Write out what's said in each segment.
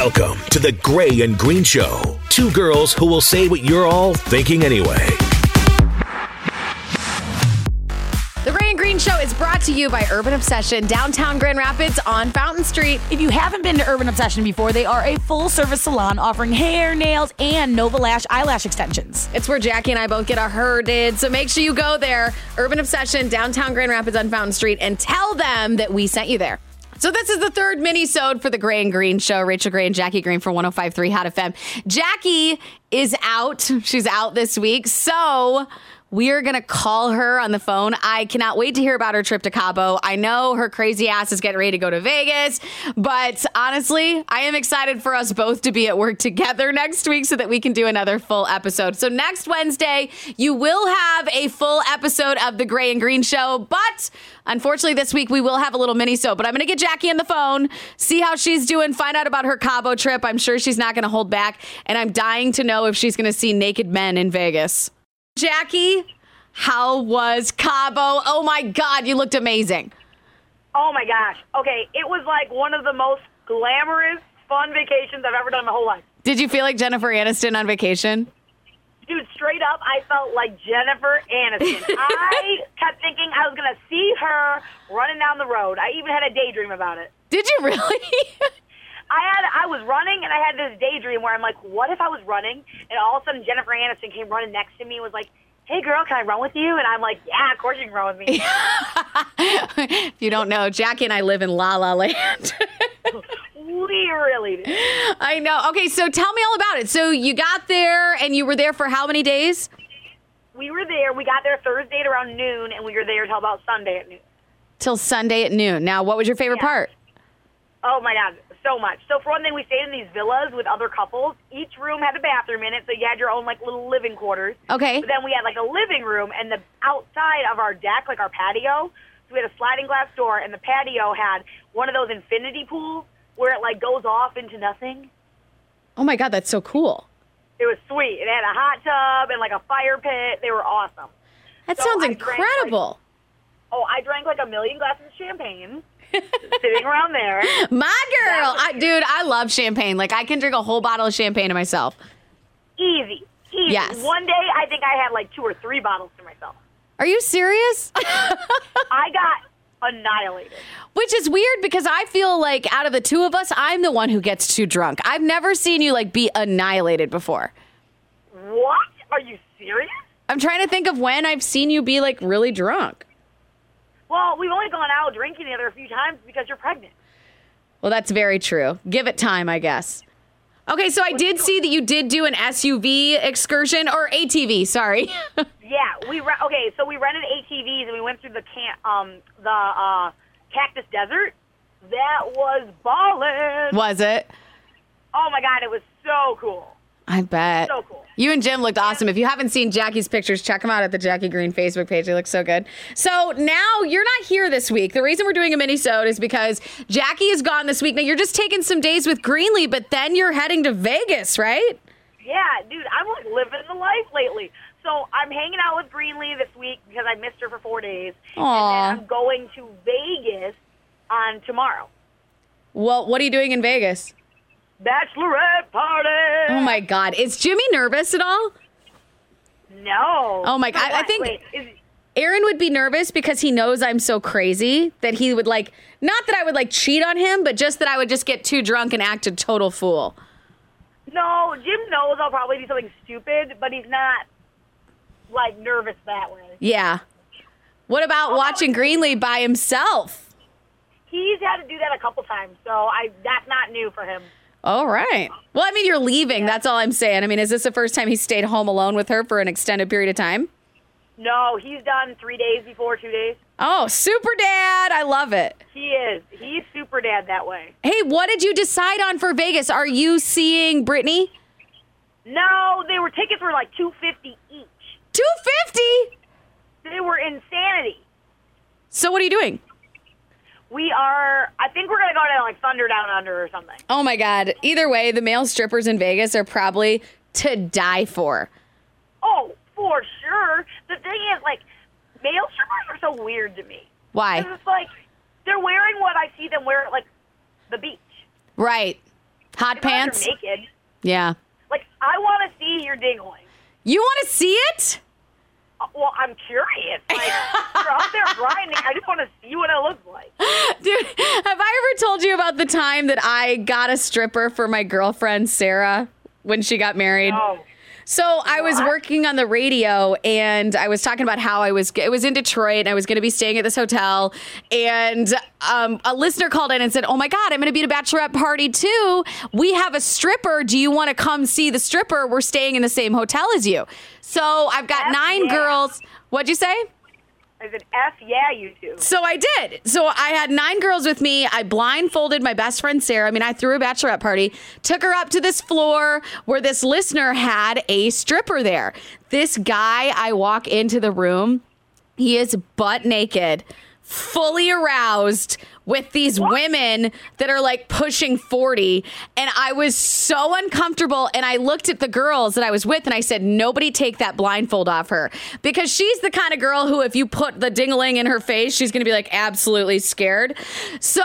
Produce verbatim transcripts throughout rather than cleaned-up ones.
Welcome to the Gray and Green Show. Two girls who will say what you're all thinking anyway. The Gray and Green Show is brought to you by Urban Obsession, downtown Grand Rapids on Fountain Street. If you haven't been to Urban Obsession before, they are a full-service salon offering hair, nails, and Nova Lash eyelash extensions. It's where Jackie and I both get our hair did, so make sure you go there. Urban Obsession, downtown Grand Rapids on Fountain Street, and tell them that we sent you there. So this is the third mini-sode for the Gray and Green Show. Rachel Gray and Jackie Green for one oh five point three Hot F M. Jackie is out. She's out this week. So we're going to call her on the phone. I cannot wait to hear about her trip to Cabo. I know her crazy ass is getting ready to go to Vegas. But honestly, I am excited for us both to be at work together next week so that we can do another full episode. So next Wednesday, you will have a full episode of the Gray and Green Show. But unfortunately, this week we will have a little mini-sode. But I'm going to get Jackie on the phone, see how she's doing, find out about her Cabo trip. I'm sure she's not going to hold back. And I'm dying to know if she's going to see naked men in Vegas. Jackie, how was Cabo? Oh my God, you looked amazing. Oh my gosh. Okay, it was like one of the most glamorous, fun vacations I've ever done in my whole life. Did you feel like Jennifer Aniston on vacation? Dude, straight up, I felt like Jennifer Aniston. I kept thinking I was going to see her running down the road. I even had a daydream about it. Did you really? I had I was running, and I had this daydream where I'm like, what if I was running, and all of a sudden Jennifer Aniston came running next to me and was like, hey, girl, can I run with you? And I'm like, yeah, of course you can run with me. If you don't know, Jackie and I live in La La Land. We really do. I know. Okay, so tell me all about it. So you got there, and you were there for how many days? We were there. We got there Thursday at around noon, and we were there until about Sunday at noon. Till Sunday at noon. Now, what was your favorite Yeah. part? Oh, my God, so much. So, for one thing, we stayed in these villas with other couples. Each room had a bathroom in it, so you had your own, like, little living quarters. Okay. But then we had, like, a living room, and the outside of our deck, like our patio, so we had a sliding glass door, and the patio had one of those infinity pools where it, like, goes off into nothing. Oh, my God, that's so cool. It was sweet. It had a hot tub and, like, a fire pit. They were awesome. That So sounds I drank, incredible. like- oh, I drank, like, a million glasses of champagne sitting around there. My girl. was I, dude, I love champagne. Like, I can drink a whole bottle of champagne to myself. Easy. Easy. Yes. One day, I think I had, like, two or three bottles to myself. Are you serious? I got annihilated. Which is weird because I feel like out of the two of us, I'm the one who gets too drunk. I've never seen you like be annihilated before. What? Are you serious? I'm trying to think of when I've seen you be like really drunk. Well, we've only gone out drinking together a few times because you're pregnant. Well, that's very true. Give it time, I guess. Okay, so I did see that you did do an S U V excursion or A T V, sorry. Yeah, we re- okay. So we rented A T Vs and we went through the can- um the uh, Cactus Desert. That was ballin'. Was it? Oh my God, it was so cool. I bet. So cool. You and Jim looked awesome. If you haven't seen Jackie's pictures, check them out at the Jackie Green Facebook page. They look so good. So now you're not here this week. The reason we're doing a mini-sode is because Jackie is gone this week. Now you're just taking some days with Greenlee, but then you're heading to Vegas, right? Yeah, dude, I'm like living the life lately. So I'm hanging out with Greenlee this week because I missed her for four days. Aw. And then I'm going to Vegas on tomorrow. Well, what are you doing in Vegas? Bachelorette party. Oh, my God. Is Jimmy nervous at all? No. Oh, my God. For I what? think Wait, is, Aaron would be nervous because he knows I'm so crazy that he would like, not that I would like cheat on him, but just that I would just get too drunk and act a total fool. no, Jim knows I'll probably do something stupid, but he's not, like, nervous that way. Yeah. What about Oh, watching Greenlee by himself? He's had to do that a couple times, so I that's not new for him. All right. Well, I mean, you're leaving. That's all I'm saying. I mean, is this the first time he stayed home alone with her for an extended period of time? No, he's done three days before, two days. Oh, super dad. I love it. He is. He's super dad that way. Hey, what did you decide on for Vegas? Are you seeing Brittany? No, they were tickets were like two fifty each. two fifty? They were insanity. So what are you doing? We are, I think we're going to go to like Thunder Down Under or something. Oh, my God. Either way, the male strippers in Vegas are probably to die for. Oh, for sure. The thing is, like, male strippers are so weird to me. Why? It's like, they're wearing what I see them wear at, like, the beach. Right. Hot As long as pants? you're naked. Yeah. Like, I want to see your dingling. You want to see it? Uh, Well, I'm curious. Like, you're out there grinding. I just want to see what it looks like. Dude, have I ever told you about the time that I got a stripper for my girlfriend, Sarah, when she got married? Oh. So I was What? working on the radio and I was talking about how I was, it was in Detroit and I was going to be staying at this hotel. And um, a listener called in and said, oh my God, I'm going to be at a bachelorette party too. We have a stripper. Do you want to come see the stripper? We're staying in the same hotel as you. So I've got F nine yeah. girls. What'd you say? I said, F yeah, you two. So I did. So I had nine girls with me. I blindfolded my best friend, Sarah. I mean, I threw a bachelorette party, took her up to this floor where this listener had a stripper there. This guy, I walk into the room. He is butt naked, fully aroused with these women that are like pushing forty. And I was so uncomfortable. And I looked at the girls that I was with and I said, nobody take that blindfold off her. Because she's the kind of girl who, if you put the ding-a-ling in her face, she's going to be like absolutely scared. So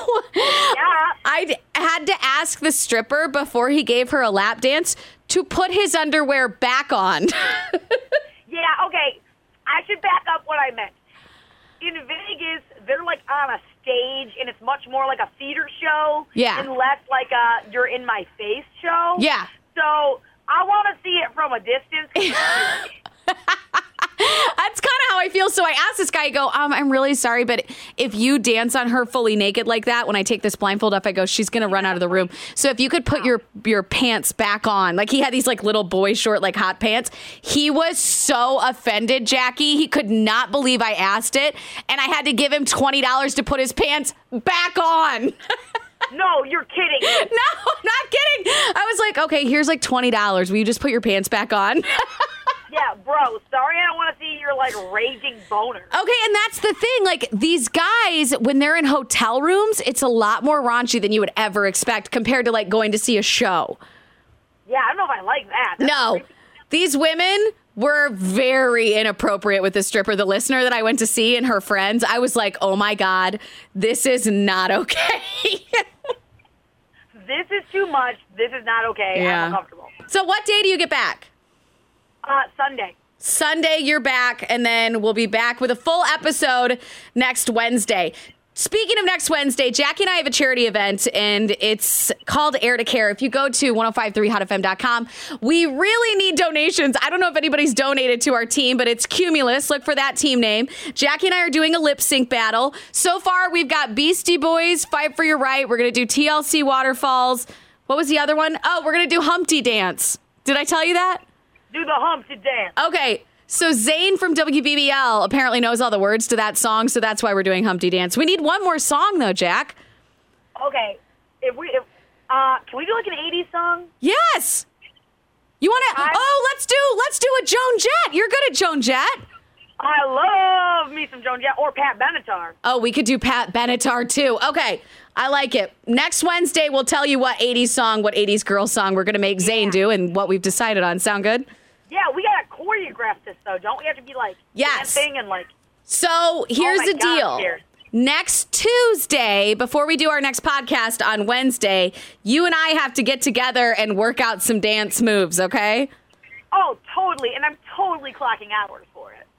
I d- had to ask the stripper before he gave her a lap dance to put his underwear back on. Yeah, okay. I should back up what I meant. In Vegas, they're like on a stage, and it's much more like a theater show. Yeah. And less like a you're in my face show. Yeah. So I want to see it from a distance. That's kind of how I feel. So I asked this guy, I go, um, I'm really sorry, but if you dance on her fully naked like that, when I take this blindfold off, I go, she's going to run out of the room. So if you could put your, your pants back on, like he had these like little boy short, like hot pants. He was so offended, Jackie. He could not believe I asked it. And I had to give him twenty dollars to put his pants back on. No, you're kidding. No, I'm not kidding. I was like, okay, here's like twenty dollars. Will you just put your pants back on? Yeah, bro, sorry I don't want to see your, like, raging boner. Okay, and that's the thing. Like, these guys, when they're in hotel rooms, it's a lot more raunchy than you would ever expect compared to, like, going to see a show. Yeah, I don't know if I like that. That's No. creepy. These women were very inappropriate with the stripper. The listener that I went to see and her friends, I was like, oh, my God, this is not okay. This is too much. This is not okay. Yeah. I'm uncomfortable. So what day do you get back? Uh, Sunday. Sunday, you're back, and then we'll be back with a full episode next Wednesday. Speaking of next Wednesday, Jackie and I have a charity event, and it's called Air to Care. If you go to ten fifty-three hot f m dot com, we really need donations. I don't know if anybody's donated to our team, but it's Cumulus. Look for that team name. Jackie and I are doing a lip sync battle. So far, we've got Beastie Boys, Fight for Your Right. We're going to do T L C Waterfalls. What was the other one? Oh, we're going to do Humpty Dance. Did I tell you that? Do the Humpty dance. Okay, so Zane from W B B L apparently knows all the words to that song, so that's why we're doing Humpty Dance. We need one more song, though, Jack. Okay, if we, if, uh, can we do like an eighties song? Yes. You want to? I- Oh, let's do let's do a Joan Jett. You're good at Joan Jett. I love me some Joan Jett or Pat Benatar. Oh, we could do Pat Benatar too. Okay, I like it. Next Wednesday, we'll tell you what eighties song, what eighties girl song we're gonna make Zane do, and what we've decided on. Sound good? Yeah, we gotta choreograph this though, don't we? Have to be like Yes. dancing and like. So here's Oh my the God, deal. dear. Next Tuesday, before we do our next podcast on Wednesday, you and I have to get together and work out some dance moves, okay? Oh, totally, and I'm totally clocking hours for it.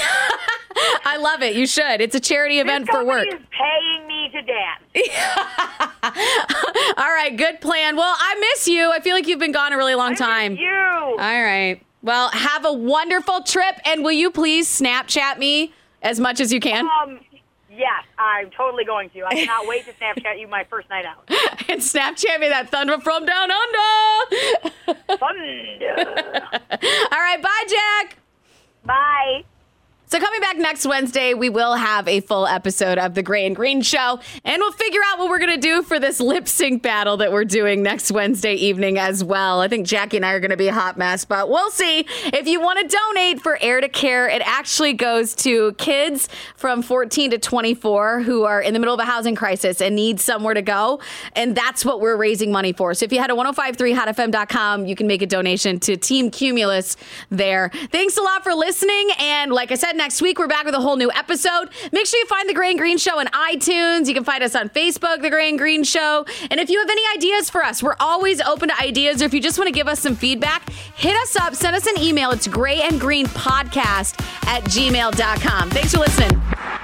I love it. You should. It's a charity event This for work. company is paying me to dance. All right, good plan. Well, I miss you. I feel like you've been gone a really long I time. miss you. All right. Well, have a wonderful trip, and will you please Snapchat me as much as you can? Um, yes, I'm totally going to. I cannot wait to Snapchat you my first night out. And Snapchat me that thunder from down under. Thunder. All right, bye, Jack. Bye. So coming back next Wednesday, we will have a full episode of The Gray and Green Show, and we'll figure out what we're going to do for this lip sync battle that we're doing next Wednesday evening as well. I think Jackie and I are going to be a hot mess, but we'll see. If you want to donate for Air to Care, it actually goes to kids from fourteen to twenty-four who are in the middle of a housing crisis and need somewhere to go, and that's what we're raising money for. So if you head to ten fifty-three hot f m dot com, you can make a donation to Team Cumulus there. Thanks a lot for listening, and like I said, next week. We're back with a whole new episode. Make sure you find The Gray and Green Show on iTunes. You can find us on Facebook, The Gray and Green Show. And if you have any ideas for us, we're always open to ideas. Or if you just want to give us some feedback, hit us up. Send us an email. It's grayandgreenpodcast at gmail dot com. Thanks for listening.